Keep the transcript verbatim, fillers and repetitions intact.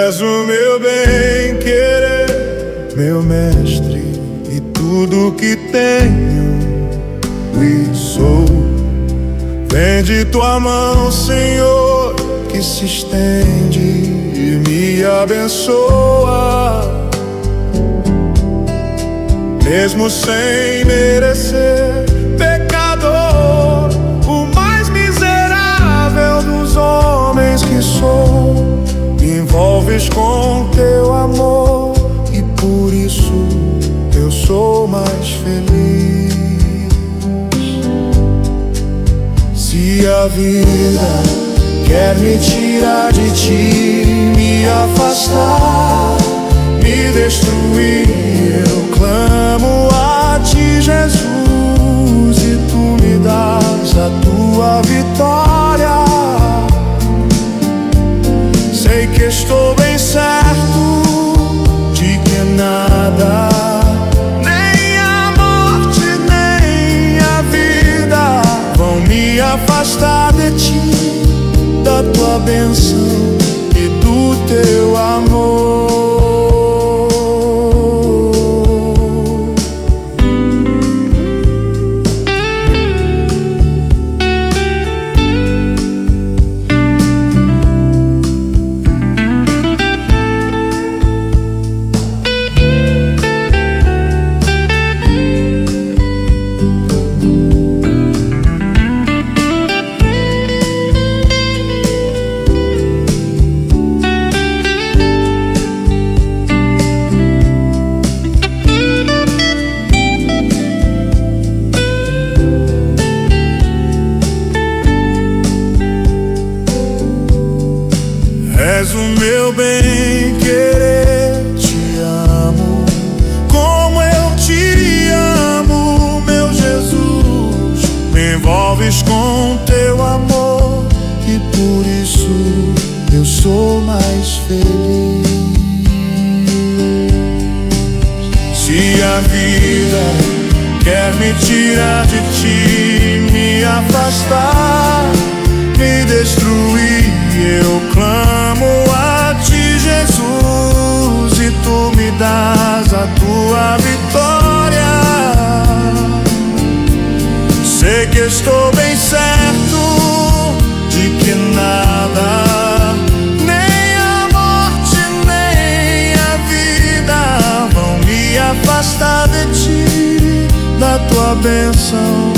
És o meu bem-querer, meu mestre, e tudo que tenho e sou. Vem de tua mão, Senhor, que se estende e me abençoa. Mesmo sem merecer, pecador, o mais miserável dos homens que sou, me envolves com teu amor e por isso eu sou mais feliz. Se a vida quer me tirar de ti, me afastar, me destruir, eu clamo a ti, Jesus, e tu me dás a tua vitória. Sei que estou bem certo de que nada, nem a morte, nem a vida, vão me afastar de ti, da tua bênção e do teu amor. És o meu bem-querer, te amo como eu te amo, meu Jesus. Me envolves com teu amor e por isso eu sou mais feliz. Se a vida quer me tirar de ti, me afastar, me destruir, eu clamo a ti, Jesus, e tu me dás a tua vitória. Sei que estou bem certo de que nada, nem a morte, nem a vida, vão me afastar de ti, da tua bênção